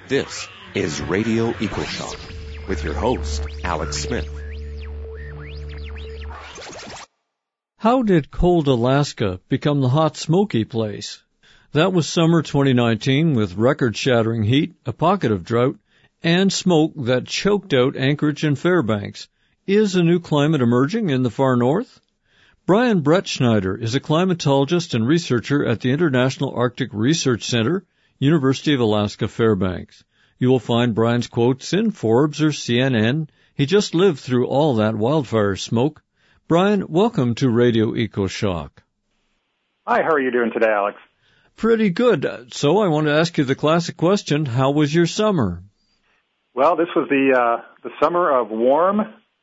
This is Radio EcoShock with your host, Alex Smith. How did cold Alaska become the hot, smoky place? That was summer 2019 with record-shattering heat, a pocket of drought, and smoke that choked out Anchorage and Fairbanks. Is a new climate emerging in the far north? Brian Brettschneider is a climatologist and researcher at the International Arctic Research Center, University of Alaska Fairbanks. You will find Brian's quotes in Forbes or CNN. He just lived through all that wildfire smoke. Brian, welcome to Radio EcoShock. Hi, how are you doing today, Alex? Pretty good. So I want to ask you the classic question, how was your summer? Well, this was the summer of warm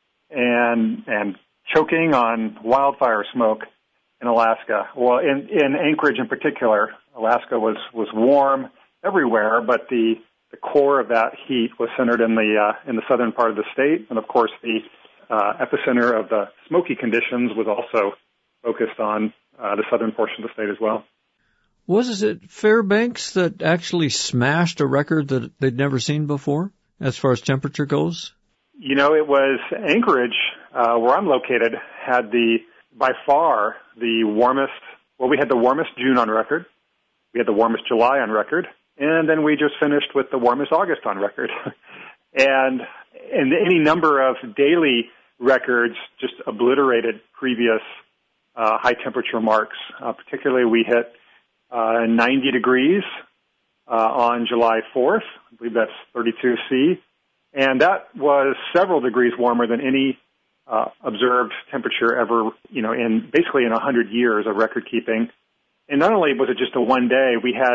and choking on wildfire smoke in Alaska. Well, in Anchorage in particular, Alaska was warm everywhere, but the core of that heat was centered in the southern part of the state, and of course the epicenter of the smoky conditions was also focused on the southern portion of the state as well. Was it Fairbanks that actually smashed a record that they'd never seen before, as far as temperature goes? You know, it was Anchorage, where I'm located, had by far the warmest, well, we had the warmest June on record, we had the warmest July on record, and then we just finished with the warmest August on record. and any number of daily records just obliterated previous high temperature marks. Particularly, we hit 90 degrees on July 4th. I believe that's 32 C. And that was several degrees warmer than any observed temperature ever, in 100 years of record keeping. And not only was it just a one day, we had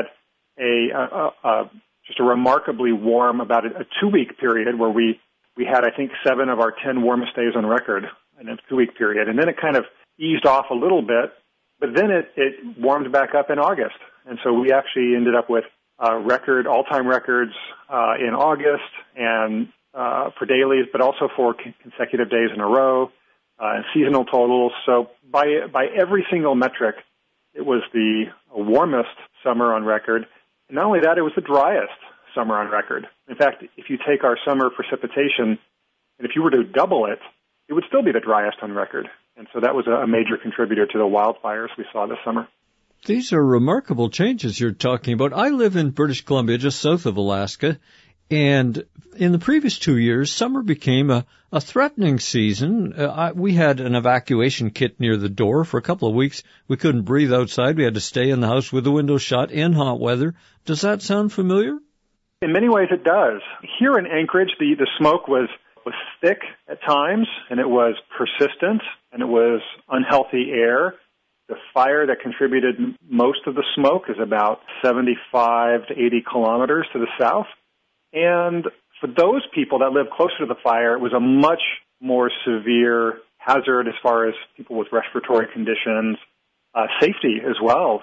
just a remarkably warm, about a 2-week period where we had, I think, 7 of our 10 warmest days on record in a 2-week period. And then it kind of eased off a little bit, but then it warmed back up in August. And so we actually ended up with all-time records in August and for dailies, but also for consecutive days in a row, and seasonal totals. So by every single metric, it was the warmest summer on record. And not only that, it was the driest summer on record. In fact, if you take our summer precipitation, and if you were to double it, it would still be the driest on record. And so that was a major contributor to the wildfires we saw this summer. These are remarkable changes you're talking about. I live in British Columbia, just south of Alaska, and in the previous 2 years, summer became a threatening season. We had an evacuation kit near the door. For a couple of weeks, we couldn't breathe outside. We had to stay in the house with the windows shut in hot weather. Does that sound familiar? In many ways, it does. Here in Anchorage, the smoke was thick at times, and it was persistent, and it was unhealthy air. The fire that contributed most of the smoke is about 75 to 80 kilometers to the south. And for those people that live closer to the fire, it was a much more severe hazard as far as people with respiratory conditions, safety as well.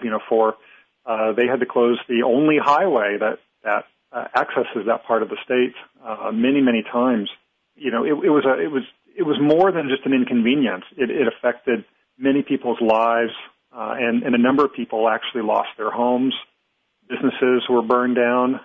They had to close the only highway that accesses that part of the state many times. It was more than just an inconvenience. It affected many people's lives, and a number of people actually lost their homes. Businesses were burned down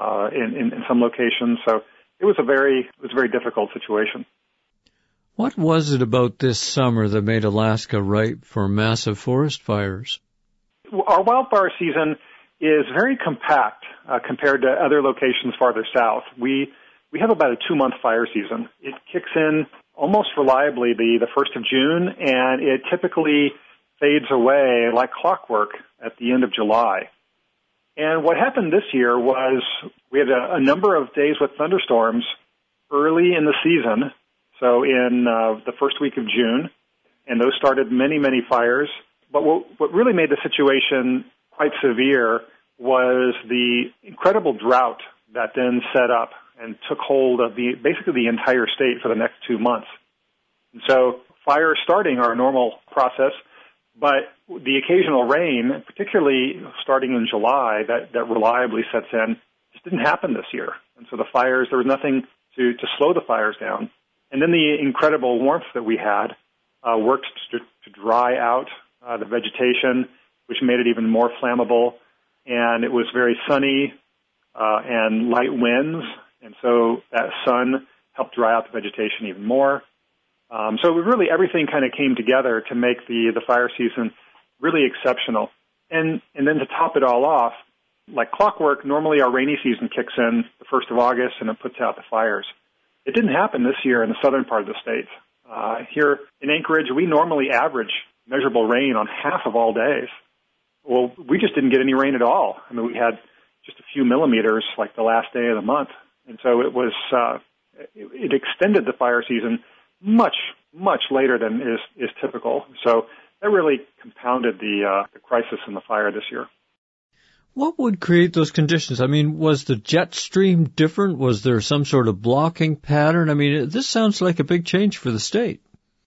in some locations. So it was a very difficult situation. What was it about this summer that made Alaska ripe for massive forest fires? Our wildfire season is very compact compared to other locations farther south. We have about a 2-month fire season. It kicks in almost reliably the 1st of June, and it typically fades away like clockwork at the end of July. And what happened this year was we had a number of days with thunderstorms early in the season, so in the first week of June, and those started many fires. But what really made the situation quite severe was the incredible drought that then set up and took hold of basically the entire state for the next 2 months. And so fires starting are a normal process, but the occasional rain, particularly starting in July, that reliably sets in, just didn't happen this year. And so the fires, there was nothing to slow the fires down. And then the incredible warmth that we had worked to dry out the vegetation, which made it even more flammable. And it was very sunny, and light winds, and so that sun helped dry out the vegetation even more. So really everything kind of came together to make the fire season really exceptional. And then to top it all off, like clockwork, normally our rainy season kicks in the 1st of August and it puts out the fires. It didn't happen this year in the southern part of the state. Here in Anchorage, we normally average measurable rain on half of all days. Well, we just didn't get any rain at all. I mean, we had just a few millimeters like the last day of the month. And so it was, it extended the fire season much later than is typical. So that really compounded the crisis in the fire this year. What would create those conditions? I mean, was the jet stream different? Was there some sort of blocking pattern? I mean, this sounds like a big change for the state.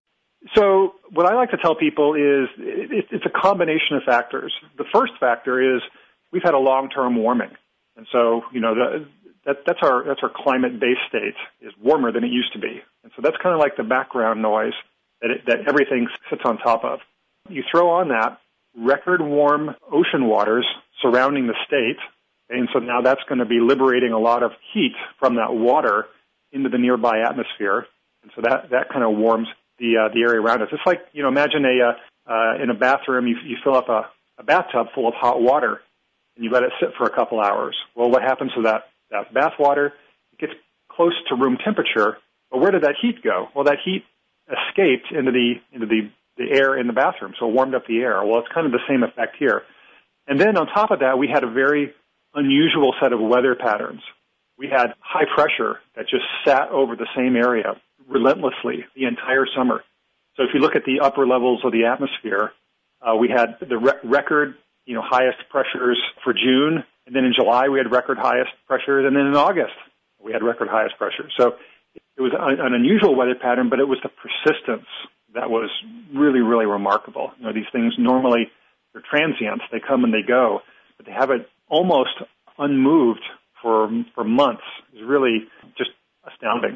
So what I like to tell people is it's a combination of factors. The first factor is we've had a long-term warming. And so, you know, that's our climate-based state is warmer than it used to be. And so that's kind of like the background noise that everything sits on top of. You throw on that record warm ocean waters surrounding the state, and so now that's going to be liberating a lot of heat from that water into the nearby atmosphere. And so that kind of warms the area around us. It's like, you know, imagine in a bathroom, you fill up a bathtub full of hot water and you let it sit for a couple hours. Well, what happens to that bath water? It gets close to room temperature, but where did that heat go? Well, that heat escaped into the air in the bathroom, so it warmed up the air. Well, it's kind of the same effect here. And then on top of that, we had a very unusual set of weather patterns. We had high pressure that just sat over the same area relentlessly the entire summer. So if you look at the upper levels of the atmosphere, we had the record, you know, highest pressures for June, and then in July we had record highest pressures, and then in August we had record highest pressures. So it was an unusual weather pattern, but it was the persistence that was really, really remarkable. You know, these things normally, they're transient. They come and they go, but they have it almost unmoved for months. It's really just astounding.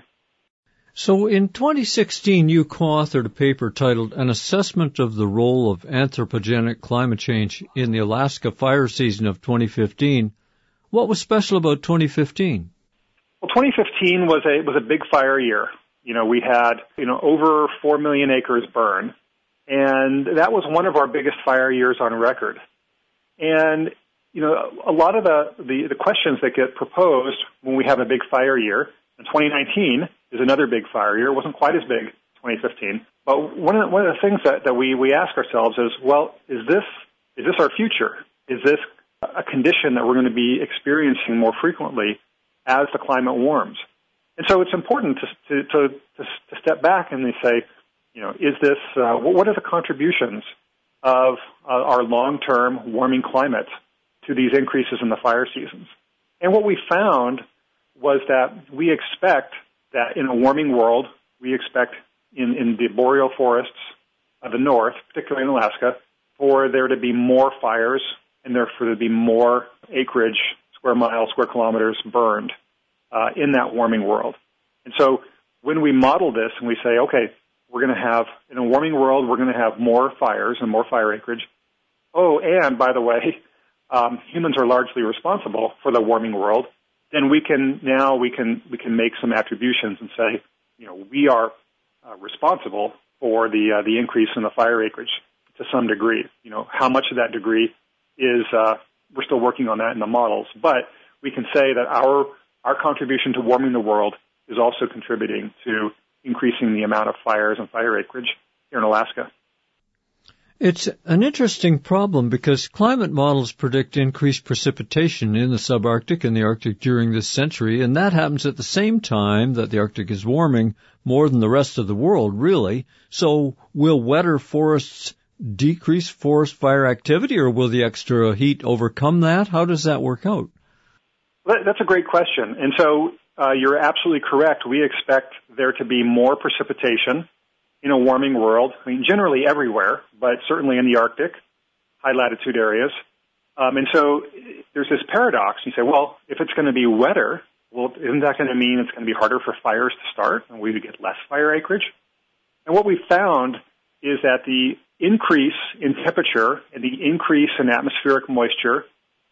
So in 2016, you co-authored a paper titled An Assessment of the Role of Anthropogenic Climate Change in the Alaska Fire Season of 2015. What was special about 2015? Well, 2015 was a big fire year. You know, we had, you know, over 4 million acres burn, and that was one of our biggest fire years on record. And, you know, a lot of the questions that get proposed when we have a big fire year, and 2019 is another big fire year. It wasn't quite as big, 2015. But one of the things that we ask ourselves is, well, is this our future? Is this a condition that we're going to be experiencing more frequently as the climate warms? And so it's important to step back and say, you know, is this what are the contributions of our long-term warming climate to these increases in the fire seasons? And what we found was that we expect that in a warming world, we expect in the boreal forests of the north, particularly in Alaska, for there to be more fires and therefore to be more acreage, square miles, square kilometers burned in that warming world. And so when we model this and we say, okay, we're going to have, in a warming world, we're going to have more fires and more fire acreage. Oh, and by the way, humans are largely responsible for the warming world. Then we can make some attributions and say, you know, we are responsible for the increase in the fire acreage to some degree. You know, how much of that degree is we're still working on that in the models, but we can say that our contribution to warming the world is also contributing to increasing the amount of fires and fire acreage here in Alaska. It's an interesting problem because climate models predict increased precipitation in the subarctic and the Arctic during this century, and that happens at the same time that the Arctic is warming more than the rest of the world, really. So will wetter forests decrease forest fire activity, or will the extra heat overcome that? How does that work out? That's a great question. And so you're absolutely correct. We expect there to be more precipitation in a warming world. I mean, generally everywhere, but certainly in the Arctic, high latitude areas. And so there's this paradox. You say, well, if it's going to be wetter, well, isn't that going to mean it's going to be harder for fires to start and we would get less fire acreage? And what we found is that the increase in temperature and the increase in atmospheric moisture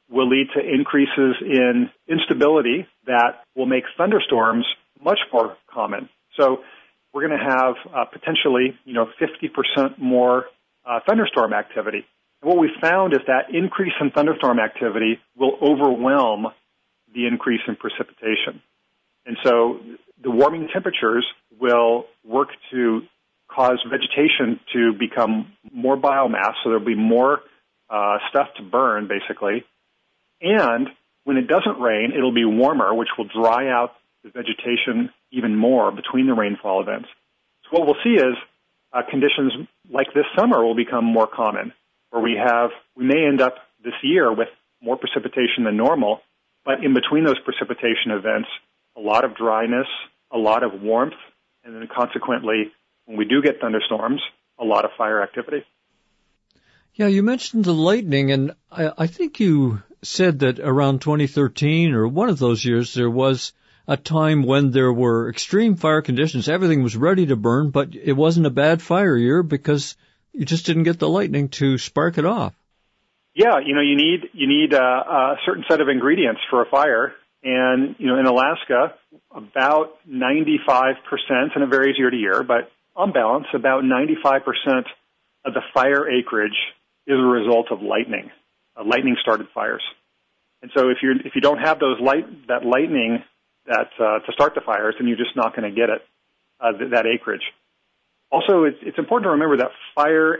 will lead to increases in instability that will make thunderstorms much more common. So we're going to have potentially, 50% more thunderstorm activity. And what we found is that increase in thunderstorm activity will overwhelm the increase in precipitation. And so the warming temperatures will work to cause vegetation to become more biomass, so there'll be more stuff to burn, basically. And when it doesn't rain, it'll be warmer, which will dry out the vegetation even more between the rainfall events. So what we'll see is conditions like this summer will become more common, where we may end up this year with more precipitation than normal, but in between those precipitation events, a lot of dryness, a lot of warmth, and then consequently, when we do get thunderstorms, a lot of fire activity. Yeah, you mentioned the lightning, and I think you said that around 2013 or one of those years, there was a time when there were extreme fire conditions. Everything was ready to burn, but it wasn't a bad fire year because you just didn't get the lightning to spark it off. Yeah, you need a certain set of ingredients for a fire. And, in Alaska, about 95%, and it varies year to year, but on balance, about 95% of the fire acreage is a result of lightning, lightning-started fires. And so if you don't have that lightning to start the fires, then you're just not going to get it, that acreage. Also, it's important to remember that fire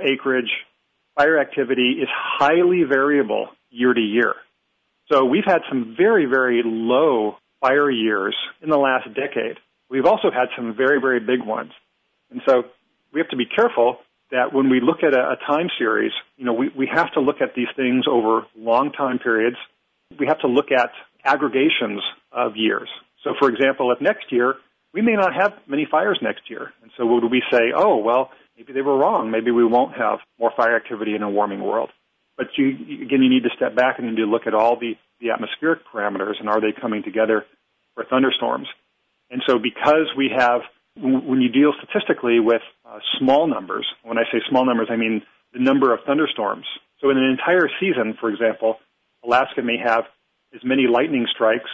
activity is highly variable year to year. So we've had some very, very low fire years in the last decade. We've also had some very, very big ones. And so we have to be careful that when we look at a time series, we have to look at these things over long time periods. We have to look at aggregations of years. So, for example, if next year, we may not have many fires next year. And so would we say, oh, well, maybe they were wrong. Maybe we won't have more fire activity in a warming world. But you need to step back and you need to look at all the atmospheric parameters and are they coming together for thunderstorms. And so because we have, when you deal statistically with small numbers, when I say small numbers, I mean the number of thunderstorms. So in an entire season, for example, Alaska may have as many lightning strikes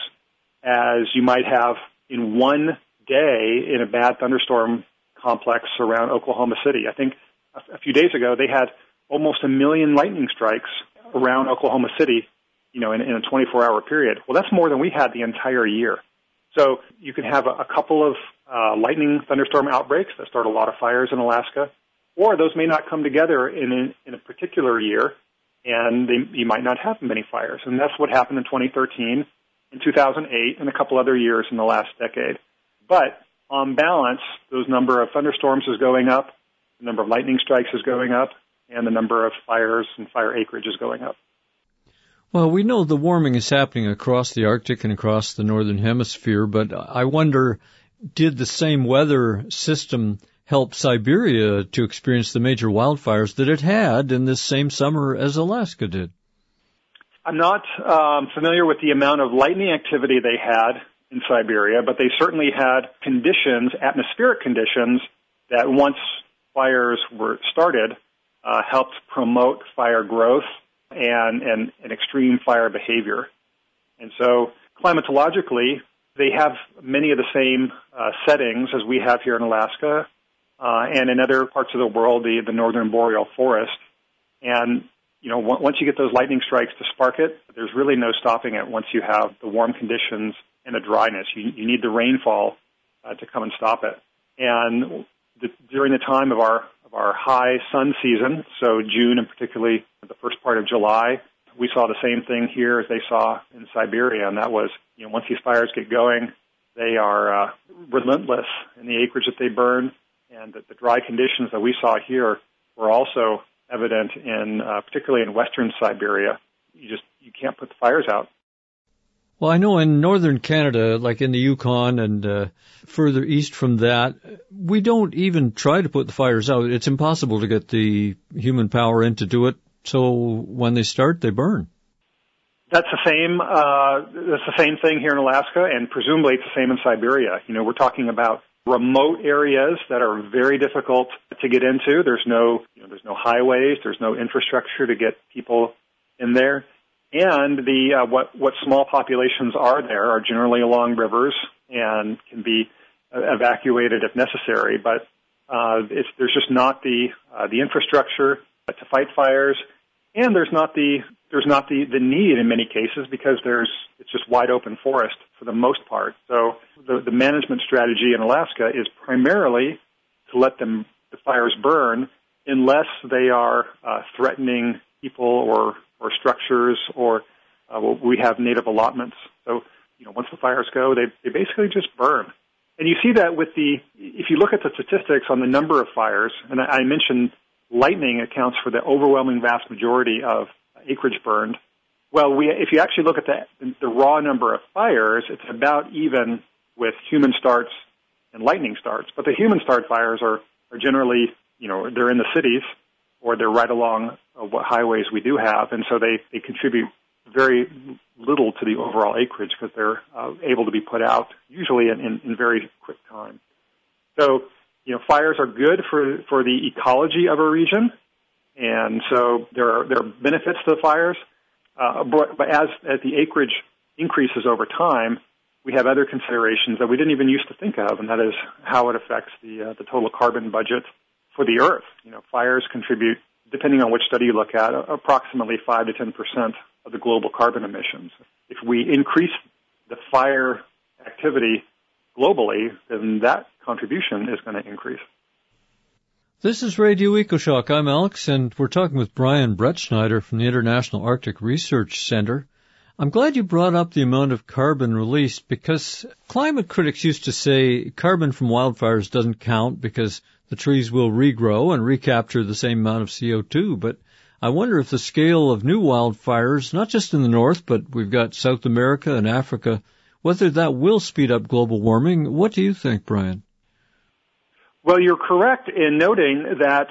as you might have in one day in a bad thunderstorm complex around Oklahoma City. I think a few days ago they had almost 1 million lightning strikes around Oklahoma City, in a 24-hour period. Well, that's more than we had the entire year. So you can have a couple of lightning thunderstorm outbreaks that start a lot of fires in Alaska, or those may not come together in a particular year, and you might not have many fires. And that's what happened in 2013, in 2008, and a couple other years in the last decade. But on balance, those number of thunderstorms is going up, the number of lightning strikes is going up, and the number of fires and fire acreage is going up. Well, we know the warming is happening across the Arctic and across the Northern Hemisphere, but I wonder, did the same weather system help Siberia to experience the major wildfires that it had in this same summer as Alaska did? I'm not familiar with the amount of lightning activity they had in Siberia, but they certainly had conditions, atmospheric conditions, that once fires were started, helped promote fire growth and extreme fire behavior. And so climatologically, they have many of the same settings as we have here in Alaska and in other parts of the world, the northern boreal forest. And, once you get those lightning strikes to spark it, there's really no stopping it once you have the warm conditions and the dryness. You need the rainfall to come and stop it. And during the time of our high sun season, so June and particularly the first part of July, we saw the same thing here as they saw in Siberia, and that was, once these fires get going, they are relentless in the acreage that they burn, and the dry conditions that we saw here were also evident in, particularly in western Siberia. You can't put the fires out. Well, I know in northern Canada, like in the Yukon and further east from that, we don't even try to put the fires out. It's impossible to get the human power in to do it. So when they start, they burn. That's the same thing here in Alaska, and presumably it's the same in Siberia. We're talking about remote areas that are very difficult to get into. There's no highways, there's no infrastructure to get people in there. And the what small populations are there are generally along rivers and can be evacuated if necessary. But there's just not the infrastructure to fight fires, and there's not the need in many cases because it's just wide open forest for the most part. So the management strategy in Alaska is primarily to let the fires burn unless they are threatening people or structures or we have native allotments. So, once the fires go, they basically just burn. And you see that if you look at the statistics on the number of fires, and I mentioned lightning accounts for the overwhelming vast majority of acreage burned. Well, if you actually look at the raw number of fires, it's about even with human starts and lightning starts. But the human start fires are generally, they're in the cities or they're right along what highways we do have, and so they contribute very little to the overall acreage because they're able to be put out usually in very quick time. So, fires are good for the ecology of a region, and so there are benefits to the fires. But as the acreage increases over time, we have other considerations that we didn't even used to think of, and that is how it affects the total carbon budget for the Earth. Fires contribute, depending on which study you look at, approximately 5 to 10% of the global carbon emissions. If we increase the fire activity globally, then that contribution is going to increase. This is Radio EcoShock. I'm Alex, and we're talking with Brian Brettschneider from the International Arctic Research Center. I'm glad you brought up the amount of carbon released because climate critics used to say carbon from wildfires doesn't count because the trees will regrow and recapture the same amount of CO2. But I wonder if the scale of new wildfires, not just in the north, but we've got South America and Africa, whether that will speed up global warming. What do you think, Brian? Well, you're correct in noting that,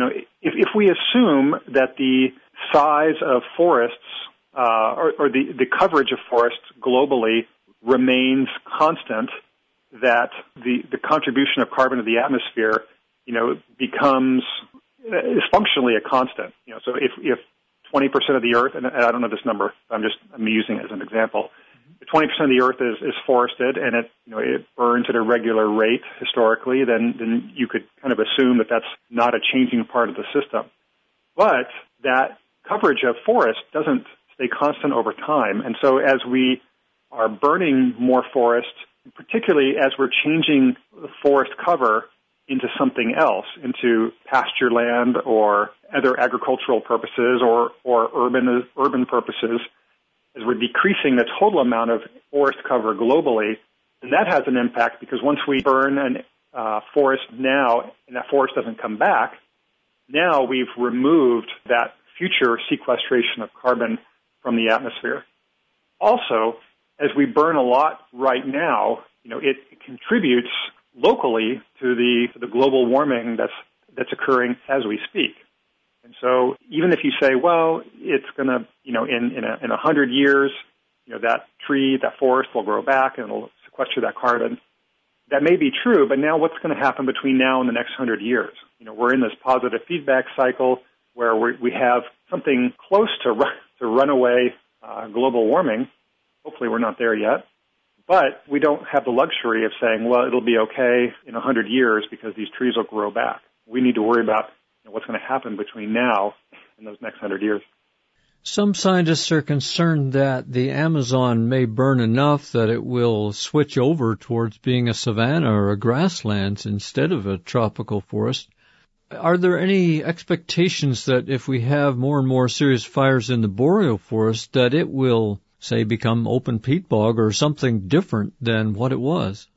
if we assume that the size of forests or the coverage of forests globally remains constant, that the contribution of carbon to the atmosphere, becomes is functionally a constant. So if 20% of the Earth, and I don't know this number, I'm using it as an example. If 20% of the Earth is forested and it burns at a regular rate historically, then you could kind of assume that that's not a changing part of the system. But that coverage of forest doesn't stay constant over time. And so as we are burning more forest, particularly as we're changing the forest cover into something else, into pasture land or other agricultural purposes or urban purposes, as we're decreasing the total amount of forest cover globally, then that has an impact because once we burn a forest now and that forest doesn't come back, now we've removed that future sequestration of carbon from the atmosphere. Also, as we burn a lot right now, it contributes locally to the global warming that's occurring as we speak. And so even if you say, well, it's going to, in 100 years, that forest will grow back and it'll sequester that carbon, that may be true, but now what's going to happen between now and the next 100 years? We're in this positive feedback cycle where we have something close to runaway global warming. Hopefully we're not there yet. But we don't have the luxury of saying, well, it'll be okay in 100 years because these trees will grow back. We need to worry about what's going to happen between now and those next 100 years. Some scientists are concerned that the Amazon may burn enough that it will switch over towards being a savanna or a grasslands instead of a tropical forest. Are there any expectations that if we have more and more serious fires in the boreal forest, that it will, say, become open peat bog or something different than what it was?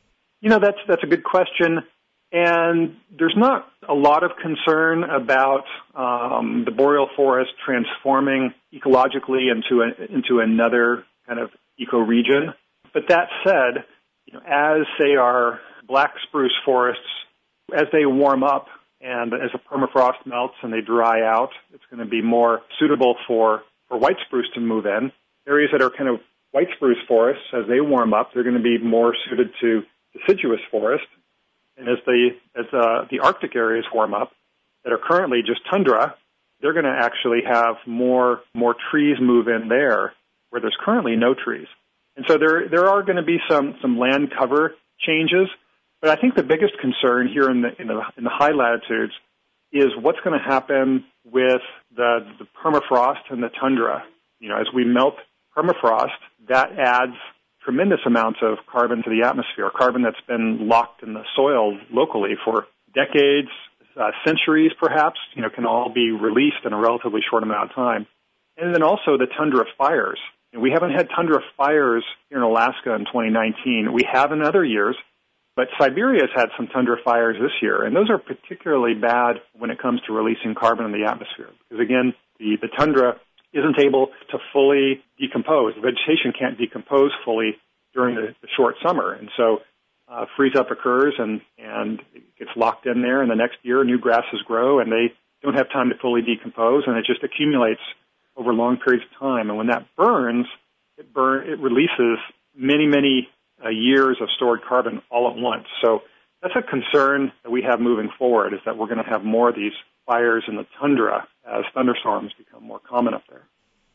That's a good question. And there's not a lot of concern about the boreal forest transforming ecologically into another kind of ecoregion. But that said, as, say, our black spruce forests, as they warm up and as the permafrost melts and they dry out, it's going to be more suitable for white spruce to move in. Areas that are kind of white spruce forests, as they warm up, they're going to be more suited to deciduous forest. And as the Arctic areas warm up, that are currently just tundra, they're going to actually have more trees move in there where there's currently no trees. And so there are going to be some land cover changes, but I think the biggest concern here in the high latitudes is what's going to happen with the permafrost and the tundra. As we melt permafrost, that adds tremendous amounts of carbon to the atmosphere, carbon that's been locked in the soil locally for decades, centuries perhaps, can all be released in a relatively short amount of time. And then also the tundra fires. We haven't had tundra fires here in Alaska in 2019. We have in other years, but Siberia's had some tundra fires this year, and those are particularly bad when it comes to releasing carbon in the atmosphere. Because again, the tundra isn't able to fully decompose. The vegetation can't decompose fully during the short summer, and so freeze-up occurs and it gets locked in there, and the next year new grasses grow, and they don't have time to fully decompose, and it just accumulates over long periods of time. And when that burns, it releases many years of stored carbon all at once. So that's a concern that we have moving forward, is that we're going to have more of these fires in the tundra as thunderstorms become more common up there.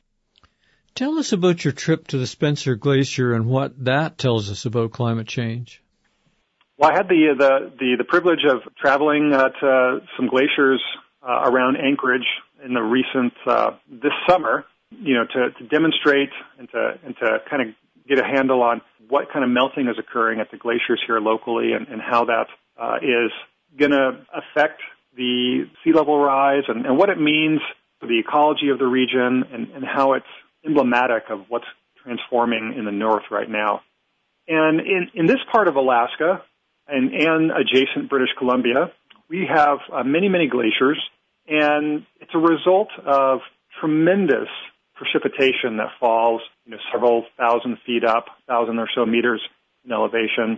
Tell us about your trip to the Spencer Glacier and what that tells us about climate change. Well, I had the privilege of traveling to some glaciers around Anchorage in the recent this summer, to demonstrate and to kind of get a handle on what kind of melting is occurring at the glaciers here locally and how that is going to affect the sea level rise and what it means for the ecology of the region and how it's emblematic of what's transforming in the north right now. And in this part of Alaska and adjacent British Columbia, we have many glaciers, and it's a result of tremendous precipitation that falls, several thousand feet up, 1,000 or so meters in elevation,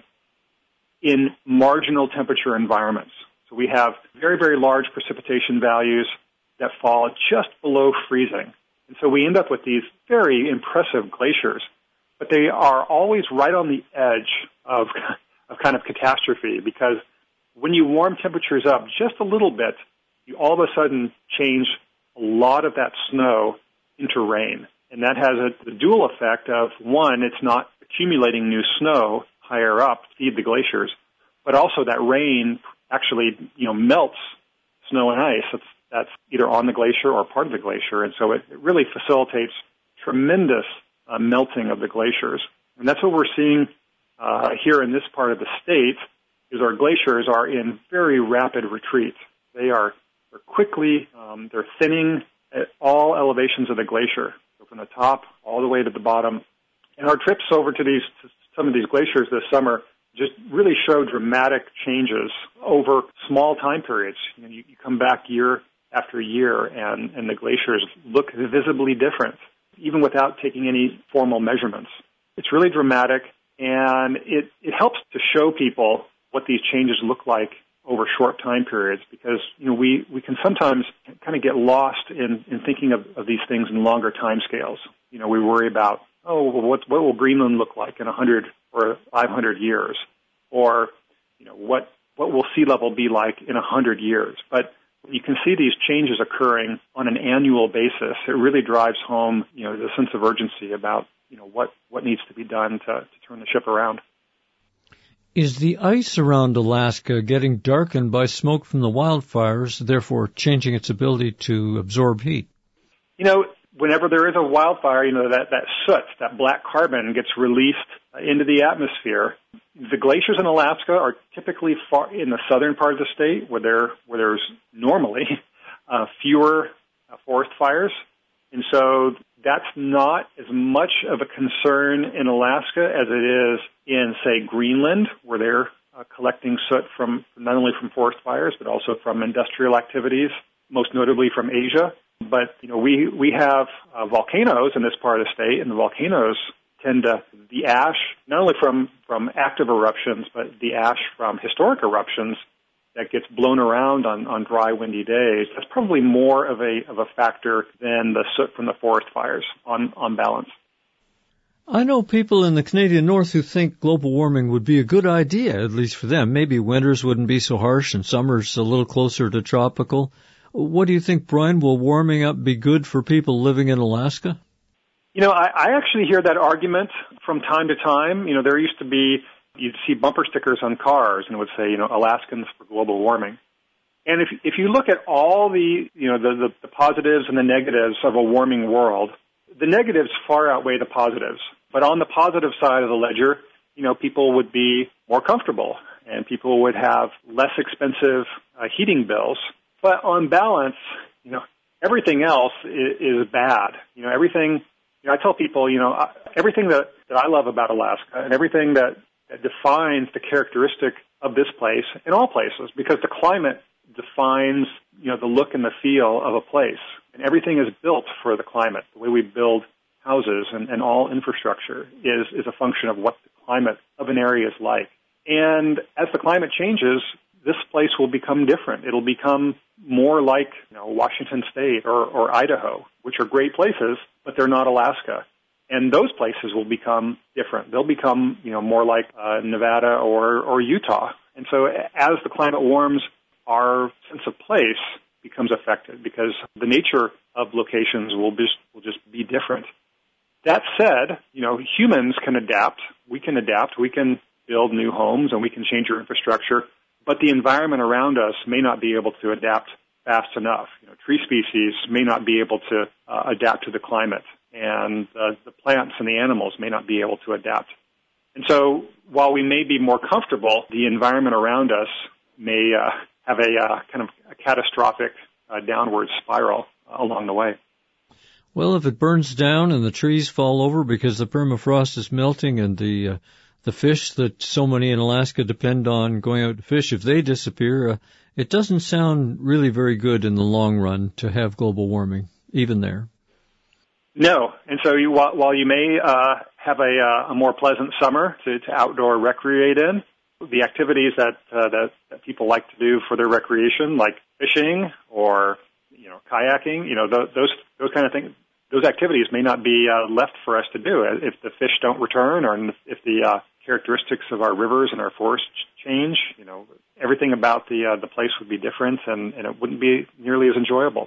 in marginal temperature environments. So we have very large precipitation values that fall just below freezing. And so we end up with these very impressive glaciers, but they are always right on the edge of kind of catastrophe, because when you warm temperatures up just a little bit, you all of a sudden change a lot of that snow into rain. And that has a dual effect of, one, it's not accumulating new snow higher up to feed the glaciers, but also that rain actually, melts snow and ice that's either on the glacier or part of the glacier. And so it really facilitates tremendous melting of the glaciers. And that's what we're seeing here in this part of the state, is our glaciers are in very rapid retreat. They're quickly, they're thinning at all elevations of the glacier, so from the top all the way to the bottom. And our trips over to some of these glaciers this summer just really show dramatic changes over small time periods. You come back year after year, and the glaciers look visibly different, even without taking any formal measurements. It's really dramatic, and it helps to show people what these changes look like over short time periods, because we can sometimes kind of get lost in thinking of these things in longer time scales. We worry about, what will Greenland look like in 100 or 500 years, or what will sea level be like in 100 years. But when you can see these changes occurring on an annual basis, it really drives home the sense of urgency about what needs to be done to turn the ship around. Is the ice around Alaska getting darkened by smoke from the wildfires, therefore changing its ability to absorb heat? Whenever there is a wildfire, that soot, that black carbon gets released into the atmosphere. The glaciers in Alaska are typically far in the southern part of the state where there's normally fewer forest fires. And so that's not as much of a concern in Alaska as it is in, say, Greenland, where they're collecting soot from not only from forest fires, but also from industrial activities, most notably from Asia. But, we have volcanoes in this part of the state, and the volcanoes the ash, not only from active eruptions, but the ash from historic eruptions that gets blown around on dry, windy days, that's probably more of a factor than the soot from the forest fires on balance. I know people in the Canadian North who think global warming would be a good idea, at least for them. Maybe winters wouldn't be so harsh and summers a little closer to tropical. What do you think, Brian? Will warming up be good for people living in Alaska? I actually hear that argument from time to time. There used to be, you'd see bumper stickers on cars and it would say, Alaskans for global warming. And if you look at all the positives and the negatives of a warming world, the negatives far outweigh the positives. But on the positive side of the ledger, people would be more comfortable and people would have less expensive heating bills. But on balance, everything else is bad. Everything, I tell people, everything that I love about Alaska and everything that defines the characteristic of this place in all places, because the climate defines, the look and the feel of a place. And everything is built for the climate. The way we build houses and all infrastructure is a function of what the climate of an area is like. And as the climate changes, this place will become different. It'll become more like, Washington State or Idaho, which are great places, but they're not Alaska. And those places will become different. They'll become, more like Nevada or Utah. And so as the climate warms, our sense of place becomes affected because the nature of locations will just be different. That said, humans can adapt. We can adapt. We can build new homes and we can change our infrastructure, but the environment around us may not be able to adapt fast enough. Tree species may not be able to adapt to the climate, and the plants and the animals may not be able to adapt. And so while we may be more comfortable, the environment around us may have a kind of a catastrophic downward spiral along the way. Well, if it burns down and the trees fall over because the permafrost is melting and the fish that so many in Alaska depend on going out to fish, if they disappear, it doesn't sound really very good in the long run to have global warming, even there. No. And so while you may have a more pleasant summer to outdoor recreate in, the activities that people like to do for their recreation, like fishing or kayaking, those kind of things, those activities may not be left for us to do if the fish don't return, or if the characteristics of our rivers and our forests change. Everything about the place would be different, and it wouldn't be nearly as enjoyable.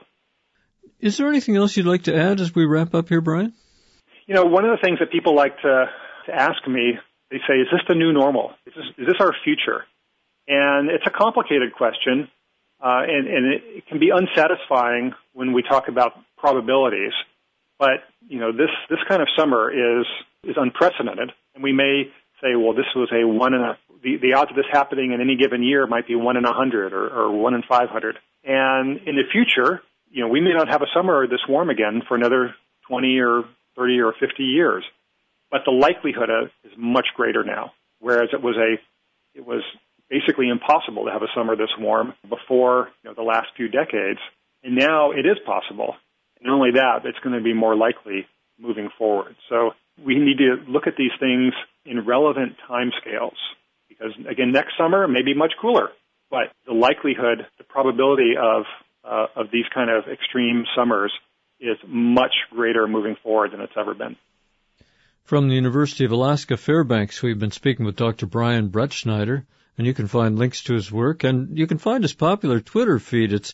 Is there anything else you'd like to add as we wrap up here, Brian? One of the things that people like to ask me, they say, is this the new normal? Is this our future? And it's a complicated question, and it can be unsatisfying when we talk about probabilities. But, this kind of summer is unprecedented, and we may say, well, this was the odds of this happening in any given year might be 1 in 100 or 1 in 500. And in the future, we may not have a summer this warm again for another 20 or 30 or 50 years. But the likelihood is much greater now, whereas it was basically impossible to have a summer this warm before the last few decades. And now it is possible. And not only that, it's going to be more likely moving forward. So we need to look at these things in relevant timescales, because, again, next summer may be much cooler, but the likelihood, the probability of these kind of extreme summers is much greater moving forward than it's ever been. From the University of Alaska Fairbanks, we've been speaking with Dr. Brian Brettschneider, and you can find links to his work, and you can find his popular Twitter feed. It's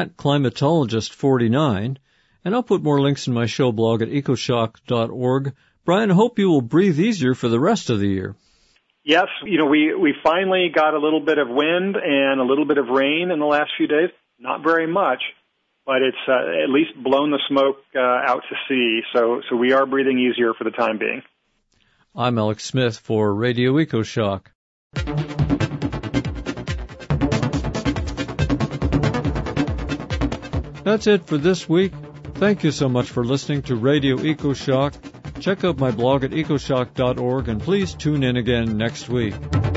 @climatologist49, and I'll put more links in my show blog at ecoshock.org. Brian, I hope you will breathe easier for the rest of the year. Yes, we finally got a little bit of wind and a little bit of rain in the last few days. Not very much, but it's at least blown the smoke out to sea, so we are breathing easier for the time being. I'm Alex Smith for Radio EcoShock. That's it for this week. Thank you so much for listening to Radio EcoShock. Check out my blog at ecoshock.org, and please tune in again next week.